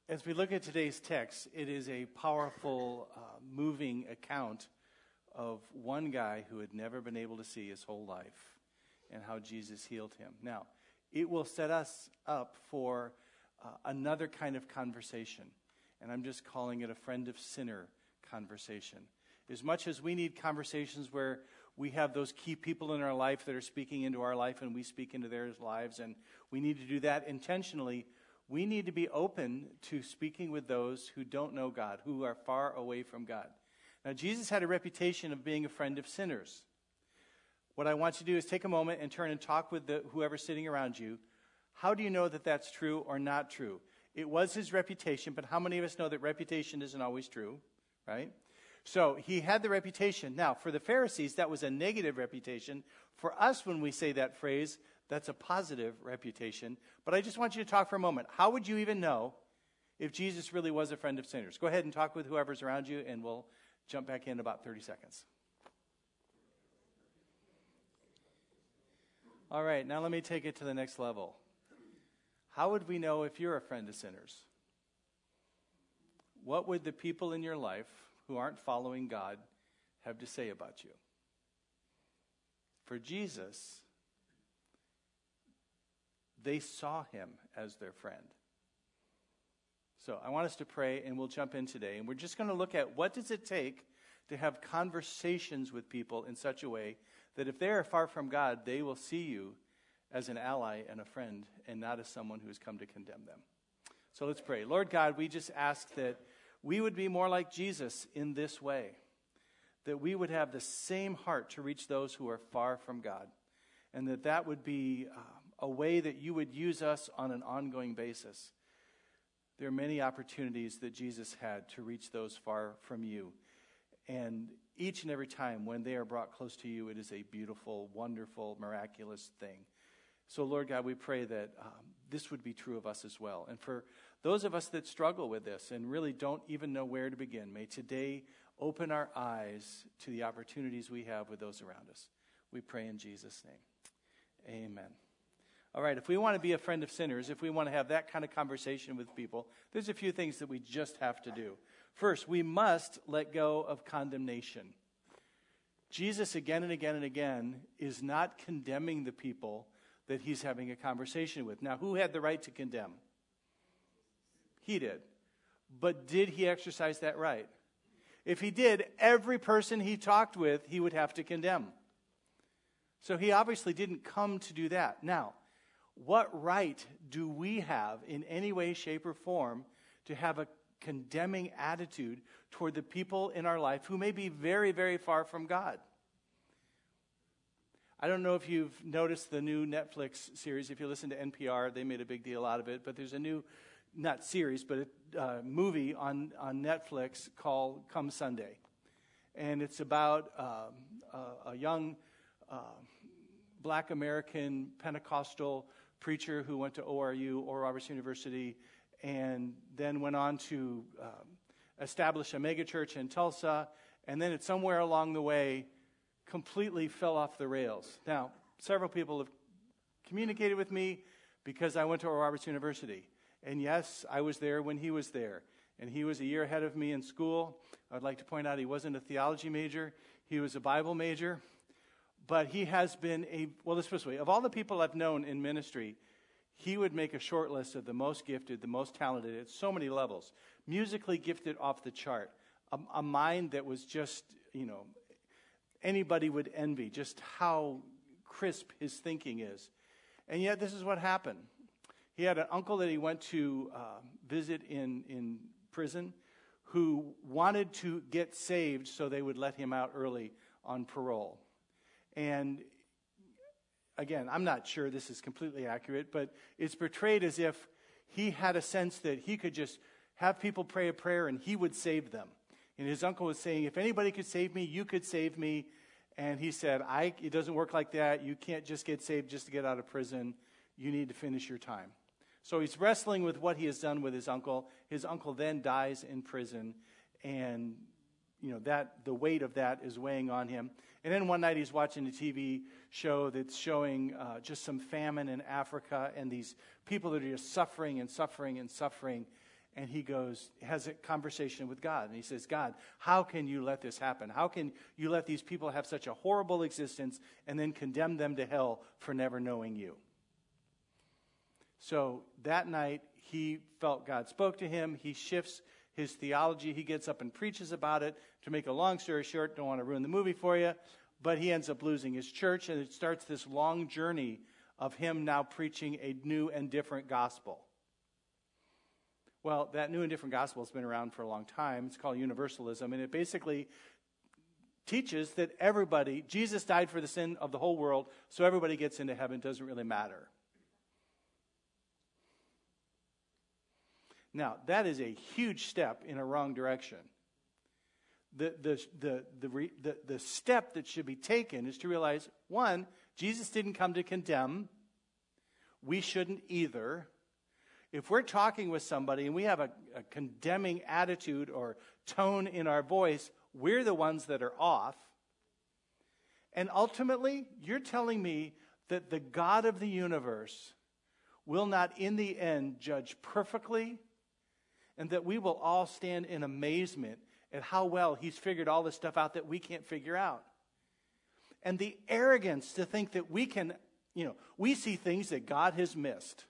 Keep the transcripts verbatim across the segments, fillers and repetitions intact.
As we look at today's text, it is a powerful, uh, moving account of one guy who had never been able to see his whole life and how Jesus healed him. Now, it will set us up for uh, another kind of conversation, and I'm just calling it a friend of sinner conversation. As much as we need conversations where we have those key people in our life that are speaking into our life and we speak into their lives, and we need to do that intentionally, we need to be open to speaking with those who don't know God, who are far away from God. Now, Jesus had a reputation of being a friend of sinners. What I want you to do is take a moment and turn and talk with the, whoever's sitting around you. How do you know that that's true or not true? It was his reputation, but how many of us know that reputation isn't always true, right? So he had the reputation. Now, for the Pharisees, that was a negative reputation. For us, when we say that phrase, that's a positive reputation. But I just want you to talk for a moment. How would you even know if Jesus really was a friend of sinners? Go ahead and talk with whoever's around you, and we'll jump back in about thirty seconds. All right, now let me take it to the next level. How would we know if you're a friend of sinners? What would the people in your life who aren't following God have to say about you? For Jesus, they saw him as their friend. So I want us to pray, and we'll jump in today. And we're just going to look at what does it take to have conversations with people in such a way that if they are far from God, they will see you as an ally and a friend and not as someone who's come to condemn them. So let's pray. Lord God, we just ask that we would be more like Jesus in this way, that we would have the same heart to reach those who are far from God, and that that would be um, a way that you would use us on an ongoing basis. There are many opportunities that Jesus had to reach those far from you. And each and every time when they are brought close to you, it is a beautiful, wonderful, miraculous thing. So, Lord God, we pray that um, this would be true of us as well. And for those of us that struggle with this and really don't even know where to begin, may today open our eyes to the opportunities we have with those around us. We pray in Jesus' name. Amen. All right, if we want to be a friend of sinners, if we want to have that kind of conversation with people, there's a few things that we just have to do. First, we must let go of condemnation. Jesus, again and again and again, is not condemning the people that he's having a conversation with. Now, who had the right to condemn? He did. But did he exercise that right? If he did, every person he talked with, he would have to condemn. So he obviously didn't come to do that. Now, what right do we have in any way, shape, or form to have a condemning attitude toward the people in our life who may be very, very far from God? I don't know if you've noticed the new Netflix series. If you listen to N P R, they made a big deal out of it. But there's a new, not series, but a uh, movie on, on Netflix called Come Sunday. And it's about um, a, a young uh, black American Pentecostal preacher who went to O R U, Oral Roberts University, and then went on to um, establish a megachurch in Tulsa, and then it's somewhere along the way completely fell off the rails. Now, several people have communicated with me because I went to Oral Roberts University, and yes, I was there when he was there, and he was a year ahead of me in school. I'd like to point out he wasn't a theology major, he was a Bible major. But he has been a, well, let's put it this way, of all the people I've known in ministry, he would make a short list of the most gifted, the most talented at so many levels. Musically gifted off the chart. A, a mind that was just, you know, anybody would envy just how crisp his thinking is. And yet this is what happened. He had an uncle that he went to uh, visit in, in prison who wanted to get saved so they would let him out early on parole. And again, I'm not sure this is completely accurate, but it's portrayed as if he had a sense that he could just have people pray a prayer and he would save them. And his uncle was saying, if anybody could save me, you could save me. And he said, I, it doesn't work like that. You can't just get saved just to get out of prison. You need to finish your time. So he's wrestling with what he has done with his uncle. His uncle then dies in prison, and you know that the weight of that is weighing on him. And then one night he's watching a T V show that's showing uh, just some famine in Africa and these people that are just suffering and suffering and suffering. And he goes, has a conversation with God. And he says, God, how can you let this happen? How can you let these people have such a horrible existence and then condemn them to hell for never knowing you? So that night, he felt God spoke to him. He shifts his theology. He gets up and preaches about it. To make a long story short, don't want to ruin the movie for you, but he ends up losing his church, and it starts this long journey of him now preaching a new and different gospel. Well, that new and different gospel has been around for a long time. It's called universalism, and it basically teaches that everybody, Jesus died for the sin of the whole world, so everybody gets into heaven. It doesn't really matter. Now, that is a huge step in a wrong direction. The, the, the, the, re, the, the step that should be taken is to realize, one, Jesus didn't come to condemn. We shouldn't either. If we're talking with somebody and we have a, a condemning attitude or tone in our voice, we're the ones that are off. And ultimately, you're telling me that the God of the universe will not in the end judge perfectly, and that we will all stand in amazement at how well he's figured all this stuff out that we can't figure out. And the arrogance to think that we can, you know, we see things that God has missed.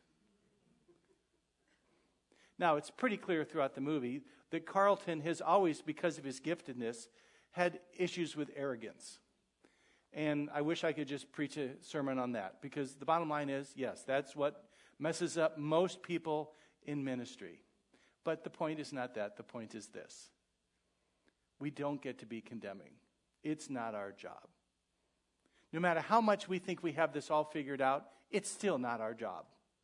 Now, it's pretty clear throughout the movie that Carlton has always, because of his giftedness, had issues with arrogance. And I wish I could just preach a sermon on that, because the bottom line is, yes, that's what messes up most people in ministry. But the point is not that. The point is this. We don't get to be condemning. It's not our job. No matter how much we think we have this all figured out, it's still not our job.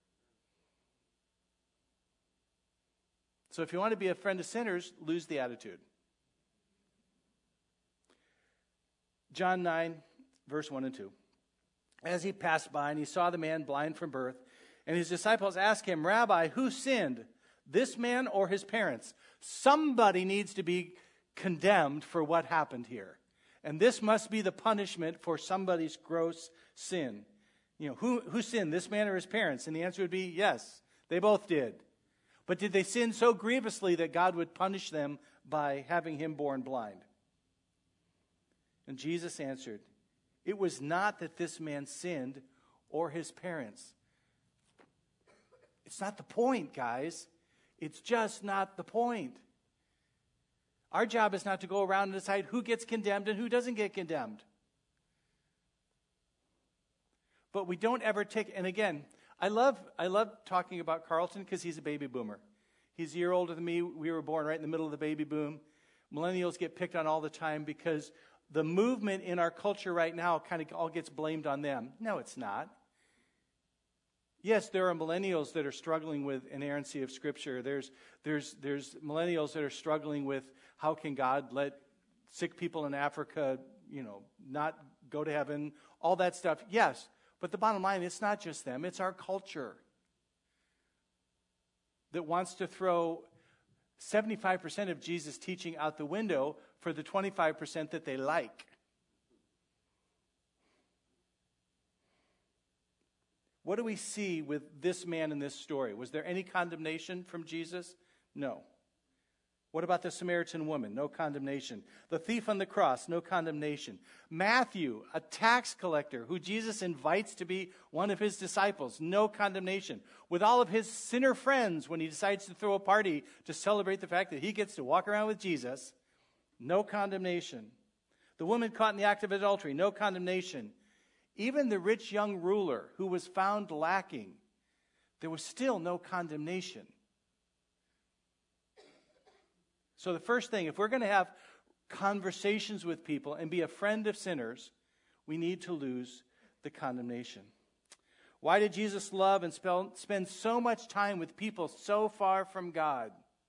So if you want to be a friend of sinners, lose the attitude. John nine, verse one and two. As he passed by and he saw the man blind from birth, and his disciples asked him, Rabbi, who sinned, this man or his parents? Somebody needs to be condemned for what happened here. And this must be the punishment for somebody's gross sin. You know, who, who sinned, this man or his parents? And the answer would be yes, they both did. But did they sin so grievously that God would punish them by having him born blind? And Jesus answered, it was not that this man sinned or his parents. It's not the point, guys. It's just not the point. Our job is not to go around and decide who gets condemned and who doesn't get condemned. But we don't ever take, and again, I love I love talking about Carlton because he's a baby boomer. He's a year older than me. We were born right in the middle of the baby boom. Millennials get picked on all the time because the movement in our culture right now kind of all gets blamed on them. No, it's not. Yes, there are millennials that are struggling with inerrancy of Scripture. There's, there's, there's millennials that are struggling with how can God let sick people in Africa, you know, not go to heaven, all that stuff. Yes, but the bottom line, it's not just them. It's our culture that wants to throw seventy-five percent of Jesus' teaching out the window for the twenty-five percent that they like. What do we see with this man in this story? Was there any condemnation from Jesus? No. What about the Samaritan woman? No condemnation. The thief on the cross? No condemnation. Matthew, a tax collector who Jesus invites to be one of his disciples? No condemnation. With all of his sinner friends, when he decides to throw a party to celebrate the fact that he gets to walk around with Jesus? No condemnation. The woman caught in the act of adultery? No condemnation. Even the rich young ruler who was found lacking, there was still no condemnation. So the first thing, if we're going to have conversations with people and be a friend of sinners, we need to lose the condemnation. Why did Jesus love and spend so much time with people so far from God?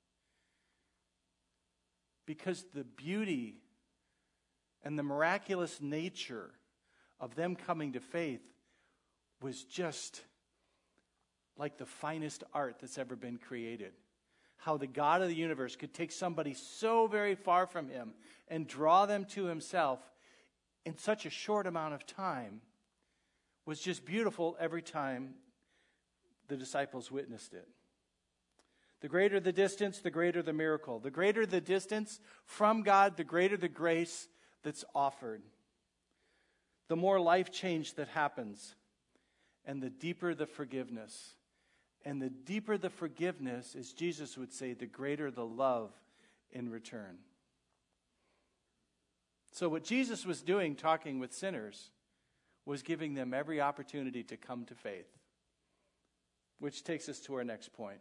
Because the beauty and the miraculous nature of them coming to faith was just like the finest art that's ever been created. How the God of the universe could take somebody so very far from him and draw them to himself in such a short amount of time was just beautiful every time the disciples witnessed it. The greater the distance, the greater the miracle. The greater the distance from God, the greater the grace that's offered. The more life change that happens, and the deeper the forgiveness. And the deeper the forgiveness, as Jesus would say, the greater the love in return. So what Jesus was doing, talking with sinners, was giving them every opportunity to come to faith. Which takes us to our next point.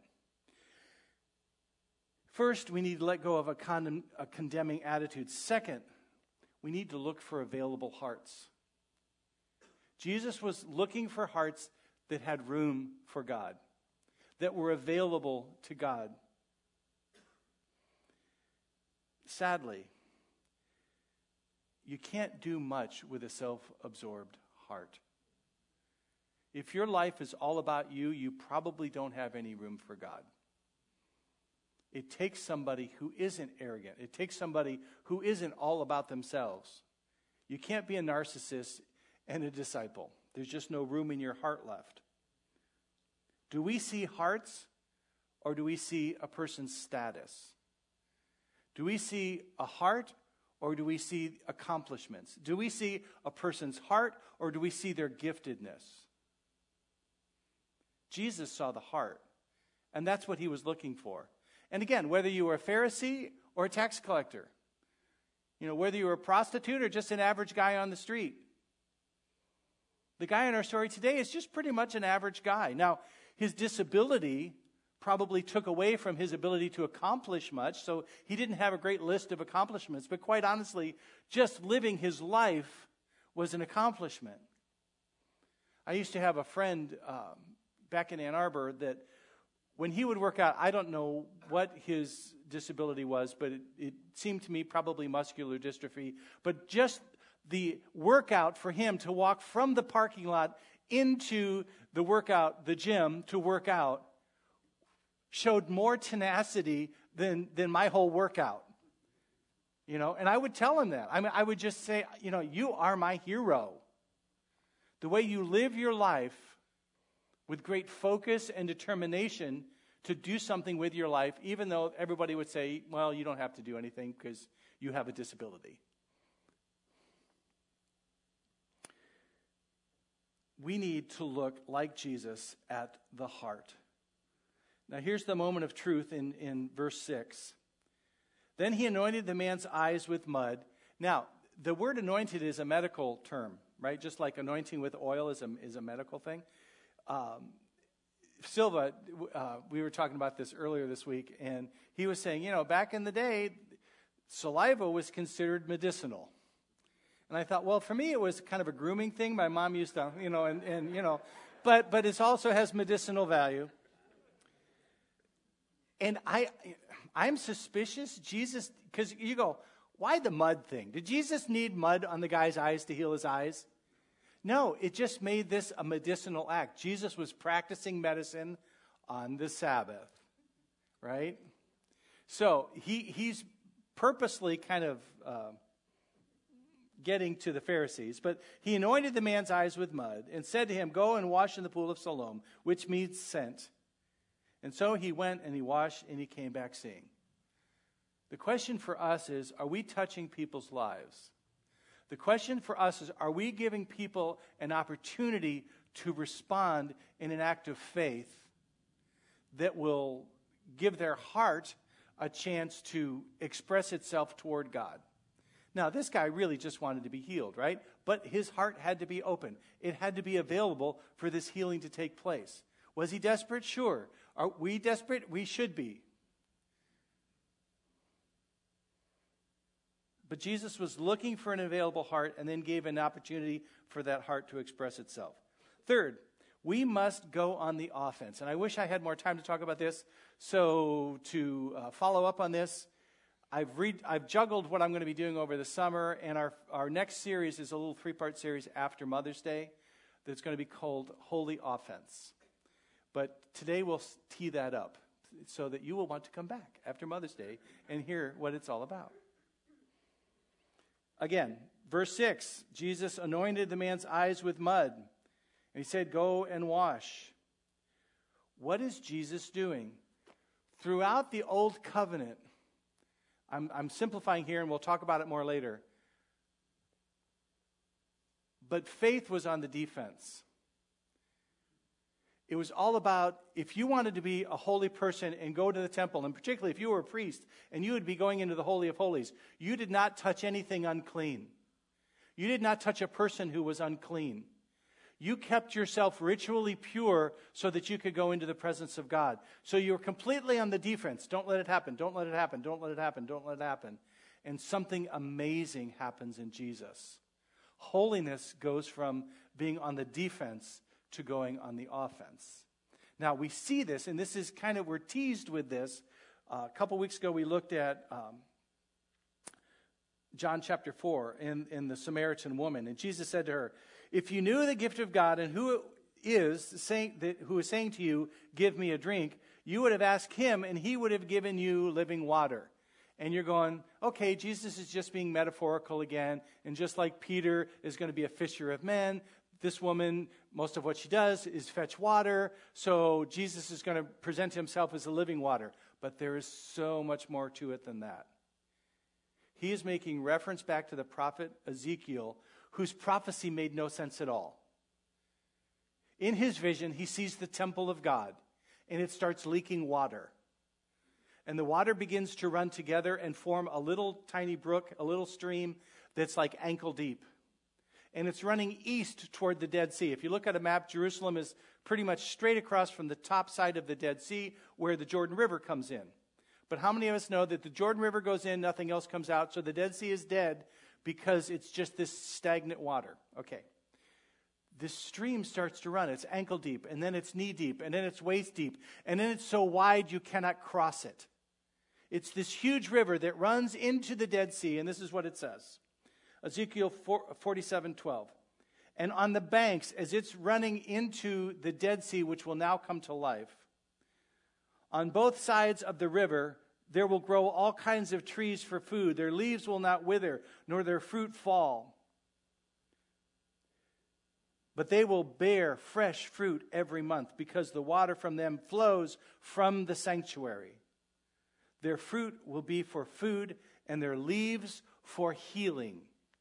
First, we need to let go of a, condemn, a condemning attitude. Second, we need to look for available hearts. Jesus was looking for hearts that had room for God, that were available to God. Sadly, you can't do much with a self-absorbed heart. If your life is all about you, you probably don't have any room for God. It takes somebody who isn't arrogant. It takes somebody who isn't all about themselves. You can't be a narcissist and a disciple. There's just no room in your heart left. Do we see hearts, or do we see a person's status? Do we see a heart, or do we see accomplishments? Do we see a person's heart, or do we see their giftedness? Jesus saw the heart, and that's what he was looking for. And again, whether you were a Pharisee or a tax collector, you know, whether you were a prostitute or just an average guy on the street, the guy in our story today is just pretty much an average guy. Now, his disability probably took away from his ability to accomplish much, so he didn't have a great list of accomplishments. But quite honestly, just living his life was an accomplishment. I used to have a friend um, back in Ann Arbor that when he would work out, I don't know what his disability was, but it, it seemed to me probably muscular dystrophy. But just the workout for him to walk from the parking lot into the workout, the gym, to work out, showed more tenacity than, than my whole workout. You know, and I would tell him that. I mean, I would just say, you know, you are my hero. The way you live your life with great focus and determination to do something with your life, even though everybody would say, well, you don't have to do anything because you have a disability. We need to look like Jesus at the heart. Now here's the moment of truth in, in verse six. Then he anointed the man's eyes with mud. Now, the word anointed is a medical term, right? Just like anointing with oil is a, is a medical thing. Um, Silva, uh, we were talking about this earlier this week, and he was saying, you know, back in the day, saliva was considered medicinal. And I thought, well, for me, it was kind of a grooming thing. My mom used to, you know, and, and you know, but but it also has medicinal value. And I, I'm suspicious Jesus, because you go, why the mud thing? Did Jesus need mud on the guy's eyes to heal his eyes? No, it just made this a medicinal act. Jesus was practicing medicine on the Sabbath, right? So he he's purposely kind of uh, getting to the Pharisees. But he anointed the man's eyes with mud and said to him, go and wash in the pool of Siloam, which means sent. And so he went and he washed and he came back seeing. The question for us is, are we touching people's lives? The question for us is, are we giving people an opportunity to respond in an act of faith that will give their heart a chance to express itself toward God? Now, this guy really just wanted to be healed, right? But his heart had to be open. It had to be available for this healing to take place. Was he desperate? Sure. Are we desperate? We should be. But Jesus was looking for an available heart and then gave an opportunity for that heart to express itself. Third, we must go on the offense. And I wish I had more time to talk about this. So to uh, follow up on this, I've read, I've juggled what I'm going to be doing over the summer. And our, our next series is a little three-part series after Mother's Day that's going to be called Holy Offense. But today we'll tee that up so that you will want to come back after Mother's Day and hear what it's all about. Again, verse six, Jesus anointed the man's eyes with mud. And he said, go and wash. What is Jesus doing? Throughout the Old Covenant, I'm, I'm simplifying here and we'll talk about it more later, but faith was on the defense. It was all about, if you wanted to be a holy person and go to the temple, and particularly if you were a priest and you would be going into the Holy of Holies, you did not touch anything unclean. You did not touch a person who was unclean. You kept yourself ritually pure so that you could go into the presence of God. So you were completely on the defense. Don't let it happen. Don't let it happen. Don't let it happen. Don't let it happen. And something amazing happens in Jesus. Holiness goes from being on the defense to going on the offense. Now, we see this, and this is kind of, we're teased with this. Uh, a couple weeks ago, we looked at um, John chapter four in, in the Samaritan woman. And Jesus said to her, if you knew the gift of God and who is saying that, who is saying to you, give me a drink, you would have asked him, and he would have given you living water. And you're going, okay, Jesus is just being metaphorical again. And just like Peter is going to be a fisher of men, this woman, most of what she does is fetch water. So Jesus is going to present himself as a living water. But there is so much more to it than that. He is making reference back to the prophet Ezekiel, whose prophecy made no sense at all. In his vision, he sees the temple of God, and it starts leaking water. And the water begins to run together and form a little tiny brook, a little stream that's like ankle deep. And it's running east toward the Dead Sea. If you look at a map, Jerusalem is pretty much straight across from the top side of the Dead Sea where the Jordan River comes in. But how many of us know that the Jordan River goes in, nothing else comes out, so the Dead Sea is dead because it's just this stagnant water? Okay. This stream starts to run. It's ankle deep, and then it's knee deep, and then it's waist deep, and then it's so wide you cannot cross it. It's this huge river that runs into the Dead Sea, and this is what it says. Ezekiel forty-seven twelve. And on the banks, as it's running into the Dead Sea, which will now come to life, on both sides of the river, there will grow all kinds of trees for food. Their leaves will not wither, nor their fruit fall. But they will bear fresh fruit every month, because the water from them flows from the sanctuary. Their fruit will be for food, and their leaves for healing.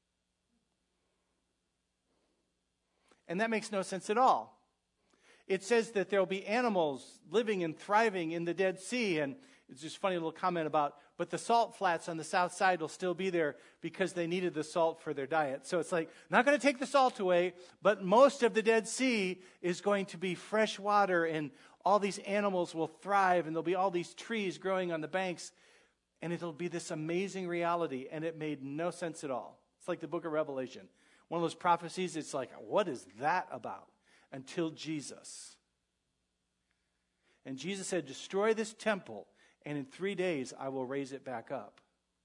And that makes no sense at all. It says that there will be animals living and thriving in the Dead Sea. And it's just a funny little comment about, but the salt flats on the south side will still be there because they needed the salt for their diet. So it's like, not going to take the salt away, but most of the Dead Sea is going to be fresh water, and all these animals will thrive, and there'll be all these trees growing on the banks, and it'll be this amazing reality. And it made no sense at all. It's like the book of Revelation. One of those prophecies, it's like, what is that about? Until Jesus. And Jesus said, destroy this temple, and in three days I will raise it back up.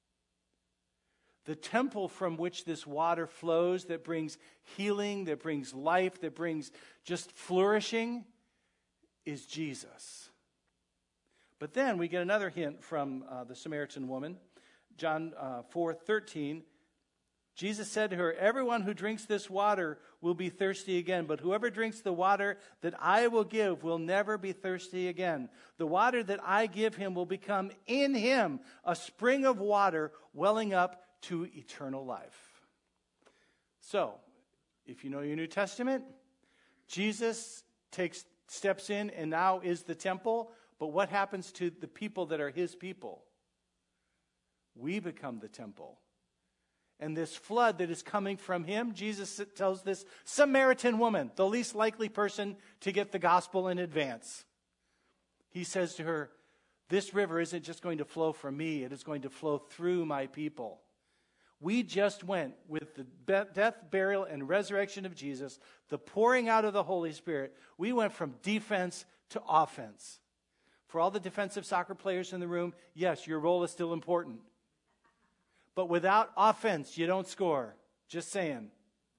The temple from which this water flows, that brings healing, that brings life, that brings just flourishing, is Jesus. But then we get another hint from uh, the Samaritan woman. John uh, four thirteen. Jesus said to her, everyone who drinks this water will be thirsty again, but whoever drinks the water that I will give will never be thirsty again. The water that I give him will become in him a spring of water welling up to eternal life. So, if you know your New Testament, Jesus takes steps in and now is the temple, but what happens to the people that are his people? We become the temple. And this flood that is coming from him, Jesus tells this Samaritan woman, the least likely person to get the gospel in advance. He says to her, this river isn't just going to flow from me, it is going to flow through my people. We just went with the death, burial, and resurrection of Jesus, the pouring out of the Holy Spirit. We went from defense to offense. For all the defensive soccer players in the room, yes, your role is still important. But without offense, you don't score. Just saying.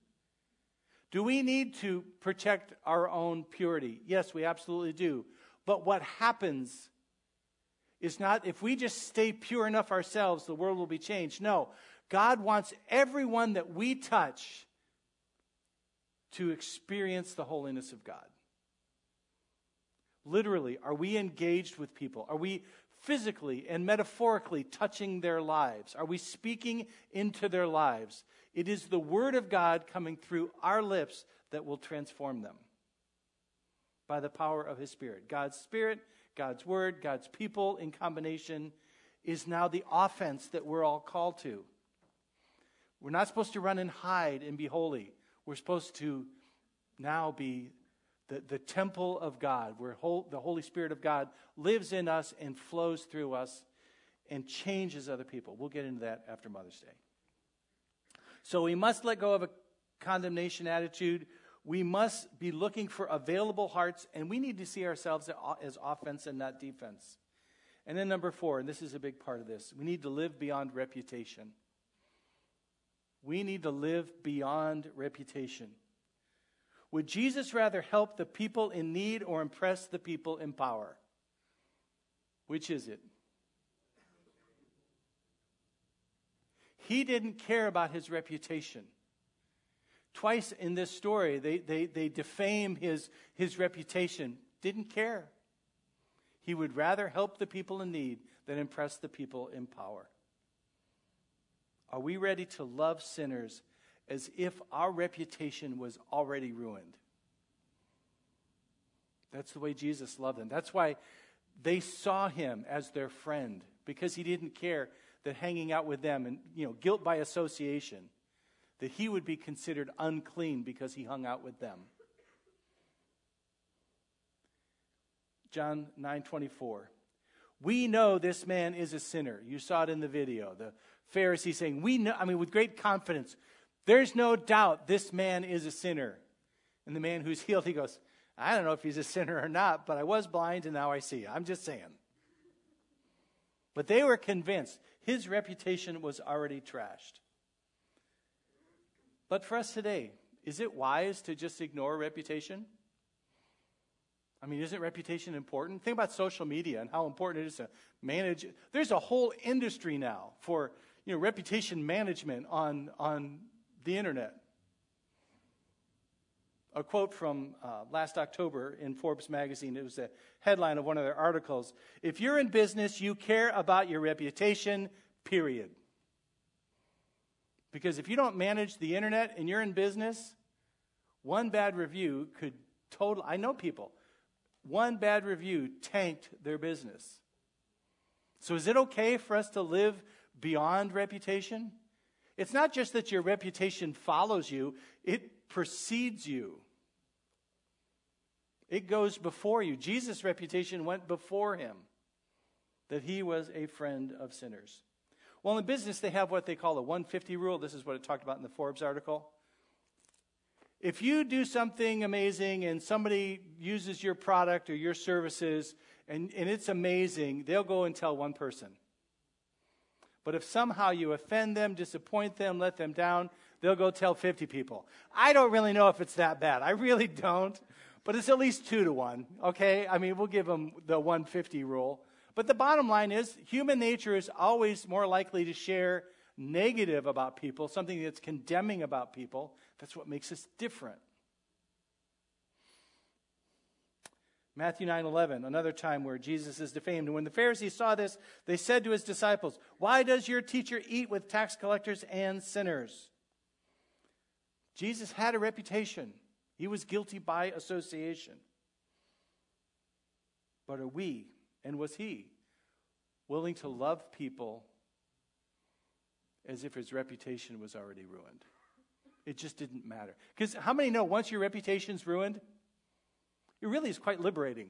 Do we need to protect our own purity? Yes, we absolutely do. But what happens is not, if we just stay pure enough ourselves, the world will be changed. No, God wants everyone that we touch to experience the holiness of God. Literally, are we engaged with people? Are we physically and metaphorically touching their lives? Are we speaking into their lives? It is the Word of God coming through our lips that will transform them by the power of His Spirit. God's Spirit, God's Word, God's people in combination is now the offense that we're all called to. We're not supposed to run and hide and be holy. We're supposed to now be the, the temple of God, where whole, the Holy Spirit of God lives in us and flows through us and changes other people. We'll get into that after Mother's Day. So we must let go of a condemnation attitude. We must be looking for available hearts, and we need to see ourselves as offense and not defense. And then number four, and this is a big part of this, we need to live beyond reputation. We need to live beyond reputation. Would Jesus rather help the people in need or impress the people in power? Which is it? He didn't care about his reputation. Twice in this story, they, they, they defame his, his reputation. Didn't care. He would rather help the people in need than impress the people in power. Are we ready to love sinners as if our reputation was already ruined? That's the way Jesus loved them. That's why they saw him as their friend, because he didn't care that hanging out with them and, you know, guilt by association, that he would be considered unclean because he hung out with them. John nine twenty-four. We know this man is a sinner. You saw it in the video. The Pharisee saying, we know, I mean, with great confidence, there's no doubt this man is a sinner. And the man who's healed, he goes, I don't know if he's a sinner or not, but I was blind and now I see. I'm just saying. But they were convinced his reputation was already trashed. But for us today, is it wise to just ignore reputation? I mean, isn't reputation important? Think about social media and how important it is to manage. There's a whole industry now for, you know, reputation management on, on the internet. A quote from uh, last October in Forbes magazine, it was a headline of one of their articles. If you're in business, you care about your reputation, period. Because if you don't manage the internet and you're in business, one bad review could total, I know people, one bad review tanked their business. So is it okay for us to live beyond reputation? It's not just that your reputation follows you, it precedes you. It goes before you. Jesus' reputation went before him, that he was a friend of sinners. Well, in business, they have what they call a one fifty rule. This is what it talked about in the Forbes article. If you do something amazing and somebody uses your product or your services and, and it's amazing, they'll go and tell one person. But if somehow you offend them, disappoint them, let them down, they'll go tell fifty people. I don't really know if it's that bad. I really don't. But it's at least two to one, okay? I mean, we'll give them the one fifty rule. But the bottom line is, human nature is always more likely to share negative about people, something that's condemning about people. That's what makes us different. Matthew nine eleven, another time where Jesus is defamed. And when the Pharisees saw this, they said to his disciples, why does your teacher eat with tax collectors and sinners? Jesus had a reputation. He was guilty by association. But are we, and was he, willing to love people as if his reputation was already ruined? It just didn't matter. Because how many know once your reputation's ruined, it really is quite liberating.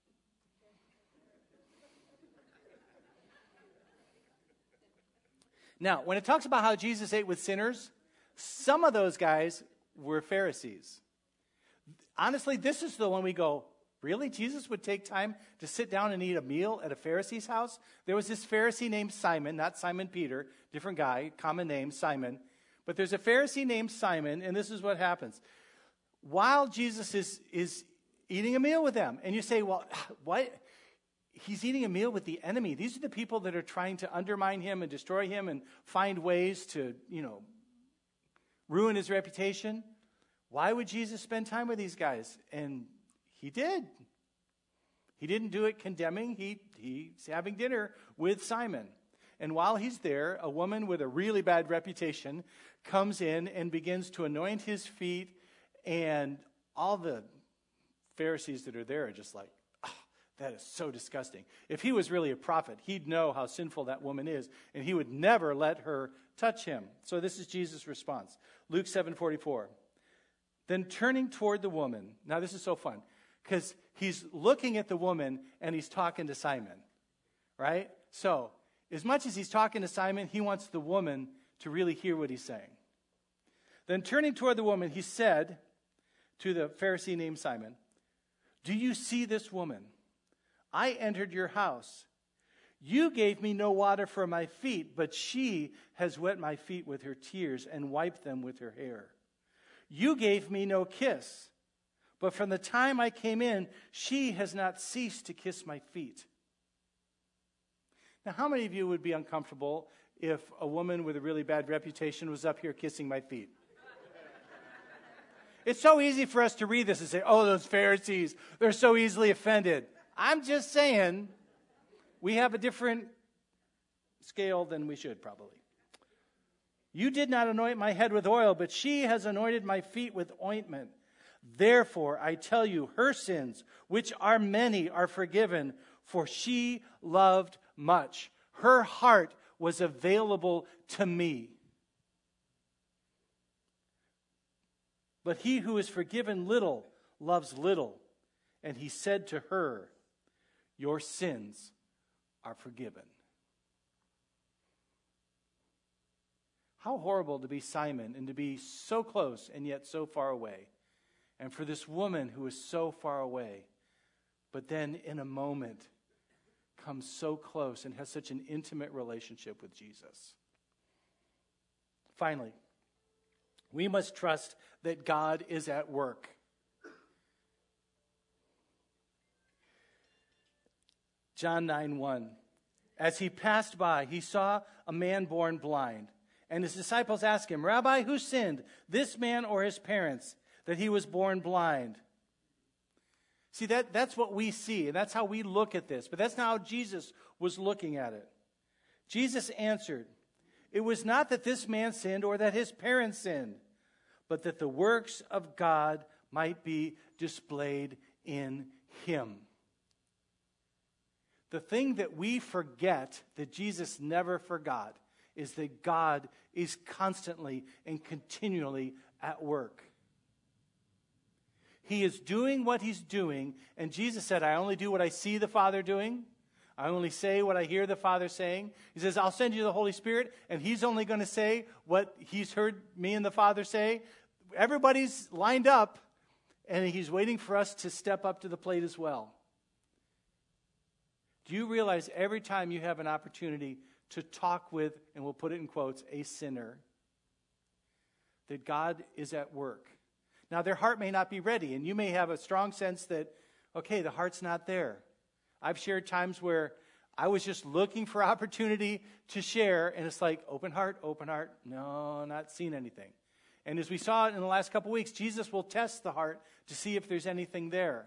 Now, when it talks about how Jesus ate with sinners, some of those guys were Pharisees. Honestly, this is the one we go, really? Jesus would take time to sit down and eat a meal at a Pharisee's house? There was this Pharisee named Simon, not Simon Peter, different guy, common name, Simon. But there's a Pharisee named Simon, and this is what happens. While Jesus is, is eating a meal with them, and you say, well, what? He's eating a meal with the enemy. These are the people that are trying to undermine him and destroy him and find ways to, you know, ruin his reputation. Why would Jesus spend time with these guys? And he did. He didn't do it condemning. He, he's having dinner with Simon. And while he's there, a woman with a really bad reputation comes in and begins to anoint his feet, and all the Pharisees that are there are just like, oh, that is so disgusting. If he was really a prophet, he'd know how sinful that woman is, and he would never let her touch him. So this is Jesus' response. Luke seven forty-four. Then turning toward the woman, now this is so fun, because he's looking at the woman and he's talking to Simon, right? So, as much as he's talking to Simon, he wants the woman to really hear what he's saying. Then turning toward the woman, he said to the Pharisee named Simon, "Do you see this woman? I entered your house. You gave me no water for my feet, but she has wet my feet with her tears and wiped them with her hair. You gave me no kiss, but from the time I came in, she has not ceased to kiss my feet." Now, how many of you would be uncomfortable if a woman with a really bad reputation was up here kissing my feet? It's so easy for us to read this and say, oh, those Pharisees, they're so easily offended. I'm just saying, we have a different scale than we should probably. You did not anoint my head with oil, but she has anointed my feet with ointment. Therefore, I tell you, her sins, which are many, are forgiven, for she loved much. Her heart was available to me. But he who is forgiven little loves little. And he said to her, your sins are forgiven. How horrible to be Simon and to be so close and yet so far away. And for this woman who is so far away, but then in a moment comes so close and has such an intimate relationship with Jesus. Finally, we must trust that God is at work. John nine one. As he passed by, he saw a man born blind. And his disciples asked him, Rabbi, who sinned, this man or his parents, that he was born blind? See, that, that's what we see, and that's how we look at this. But that's not how Jesus was looking at it. Jesus answered, it was not that this man sinned or that his parents sinned, but that the works of God might be displayed in him. The thing that we forget that Jesus never forgot is that God is constantly and continually at work. He is doing what he's doing, and Jesus said, I only do what I see the Father doing. I only say what I hear the Father saying. He says, I'll send you the Holy Spirit, and he's only going to say what he's heard me and the Father say. Everybody's lined up, and he's waiting for us to step up to the plate as well. Do you realize every time you have an opportunity to talk with, and we'll put it in quotes, a sinner, that God is at work? Now, their heart may not be ready, and you may have a strong sense that, okay, the heart's not there. I've shared times where I was just looking for opportunity to share, and it's like, open heart, open heart. No, not seeing anything. And as we saw in the last couple weeks, Jesus will test the heart to see if there's anything there.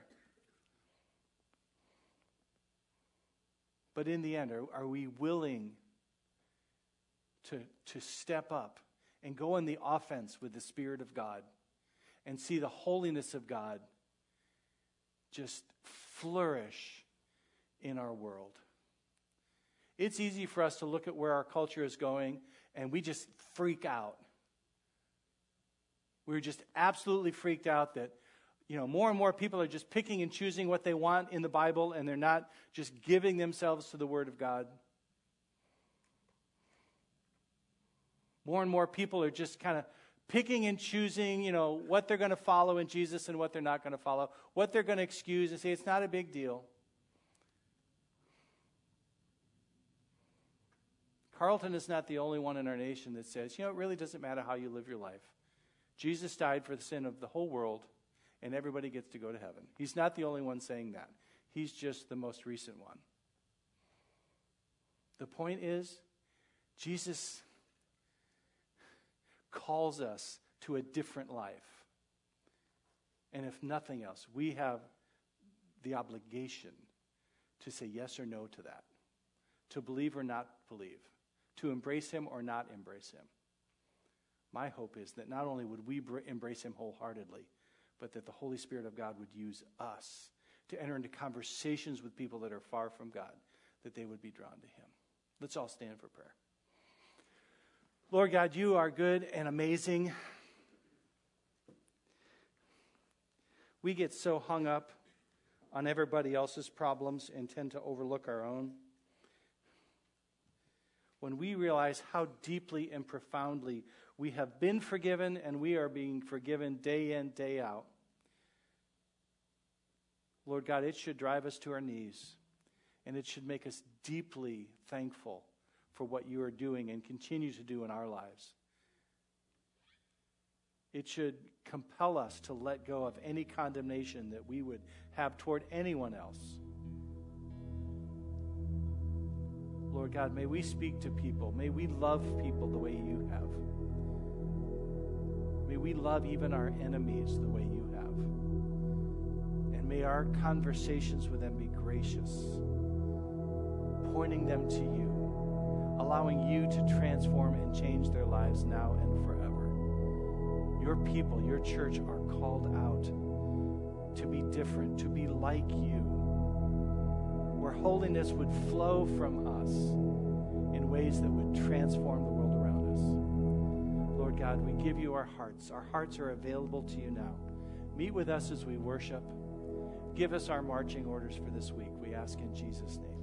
But in the end, are, are we willing to, to step up and go on the offense with the Spirit of God and see the holiness of God just flourish in our world? It's easy for us to look at where our culture is going and we just freak out. We're just absolutely freaked out that, you know, more and more people are just picking and choosing what they want in the Bible, and they're not just giving themselves to the Word of God. More and more people are just kind of picking and choosing, you know, what they're going to follow in Jesus and what they're not going to follow, what they're going to excuse and say it's not a big deal. Carlton is not the only one in our nation that says, you know, it really doesn't matter how you live your life. Jesus died for the sin of the whole world, and everybody gets to go to heaven. He's not the only one saying that. He's just the most recent one. The point is, Jesus calls us to a different life. And if nothing else, we have the obligation to say yes or no to that, to believe or not believe, to embrace him or not embrace him. My hope is that not only would we br- embrace him wholeheartedly, but that the Holy Spirit of God would use us to enter into conversations with people that are far from God, that they would be drawn to him. Let's all stand for prayer. Lord God, you are good and amazing. We get so hung up on everybody else's problems and tend to overlook our own. When we realize how deeply and profoundly we have been forgiven and we are being forgiven day in, day out, Lord God, it should drive us to our knees, and it should make us deeply thankful for what you are doing and continue to do in our lives. It should compel us to let go of any condemnation that we would have toward anyone else. Lord God, may we speak to people. May we love people the way you have. May we love even our enemies the way you have. And may our conversations with them be gracious, pointing them to you, allowing you to transform and change their lives now and forever. Your people, your church, are called out to be different, to be like you, where holiness would flow from us in ways that would transform the world around us. Lord God, we give you our hearts. Our hearts are available to you now. Meet with us as we worship. Give us our marching orders for this week, we ask in Jesus' name.